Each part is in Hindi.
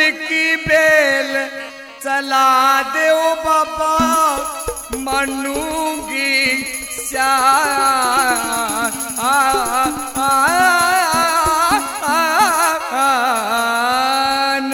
की बेल चला दो बाबा मानूंगी शान।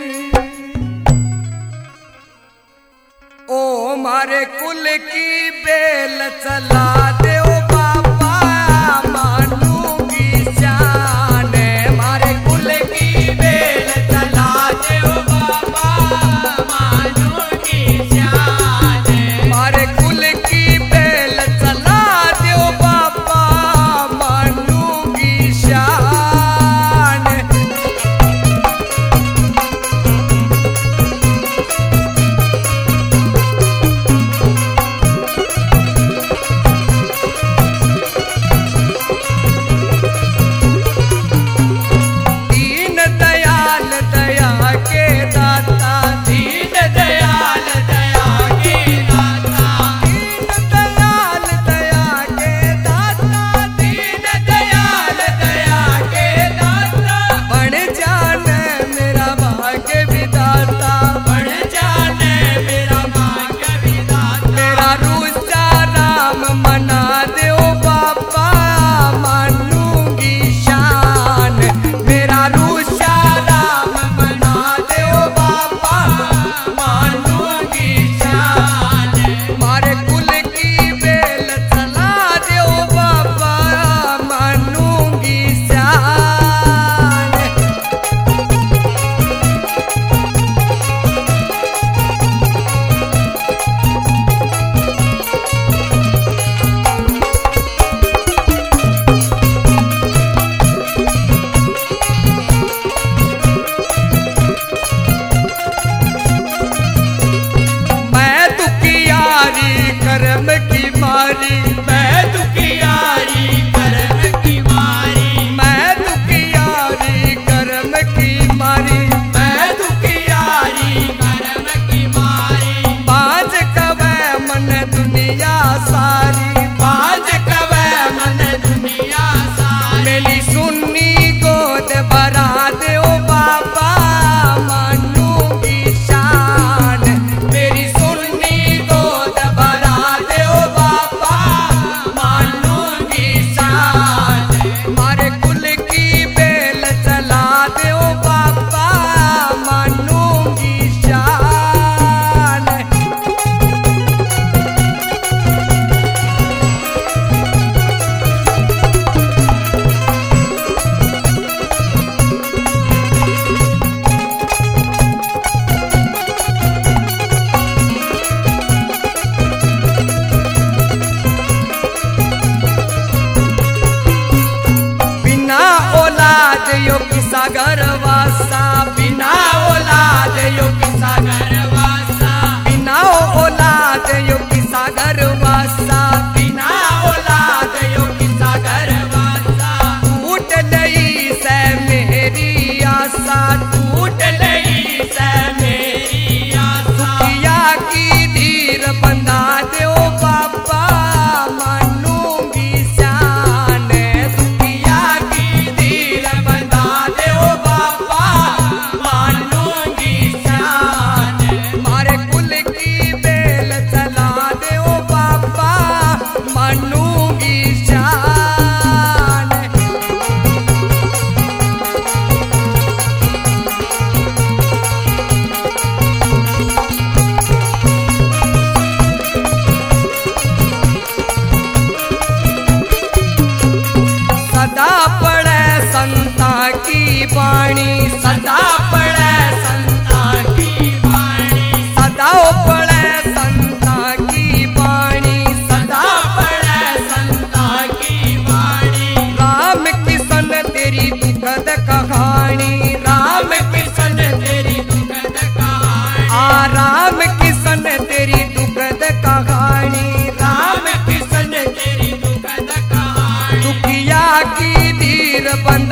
ओ मारे कुल की बेल चला दो बाबा मानूंगी शान। मारे कुल की बेल चला दो बाबा मानूंगी शान। मारे कुल की बेल चला दो बाबा मानूंगी शान। दीन दयाल दया के दाता, दीन दयाल दया के दाता, दीन दयाल दया के दाता, दीन दयाल दया के दाता। बन जाने मेरा भाग्य विधाता, बन जाने मेरा भाग्य विधाता। मेरा रूसा राम मना दो बाबा मानूंगी शान। मेरा रूसा राम मना दो बाबा मानूंगी शान। मारे कुल की बेल चला दो बाबा मानूंगी शान। मैं दुखियारी कर्म की मारी, मैं दुखियारी कर्म की मारी, मैं दुखियारी कर्म की मारी, मैं दुखियारी कर्म की मारी। बाज कवे मन दुनिया सारी, बाज कवे मन दुनिया सारी। मेरी सुन्नी गोद भरा दो बाबा मानूंगी शान। मेरी सुन्नी गोद भरा दो बाबा मानूंगी शान। मारे कुल की बेल चला दो बाबा मानूंगी शान। बिना औलाद यो किसा घरवासा, बिना औलाद यो किसा घरवासा, बिना औलाद यो किसा घरवासा, बिना औलाद यो किसा घरवासा। टूट गई से मेरी आशा, टूट गई से मेरी आशा। दुखिया की धीर बंधा दो बाबा मानूंगी शान। दुखिया की धीर बंधा दो बाबा मानूंगी शान। मारे कुल की बेल चला दो बाबा मानूंगी शान। सदा पड़े संता की वाणी, सदा पड़े संता की वाणी, सदा पड़े संता की वाणी, सदा पड़े संता की वाणी। राम किशन तेरी दुखद कहानी, राम किशन तेरी दुखद कहानी। राम किशन तेरी दुखद कहानी, राम किशन तेरी दुखद कहानी। दुखिया की धीर बंद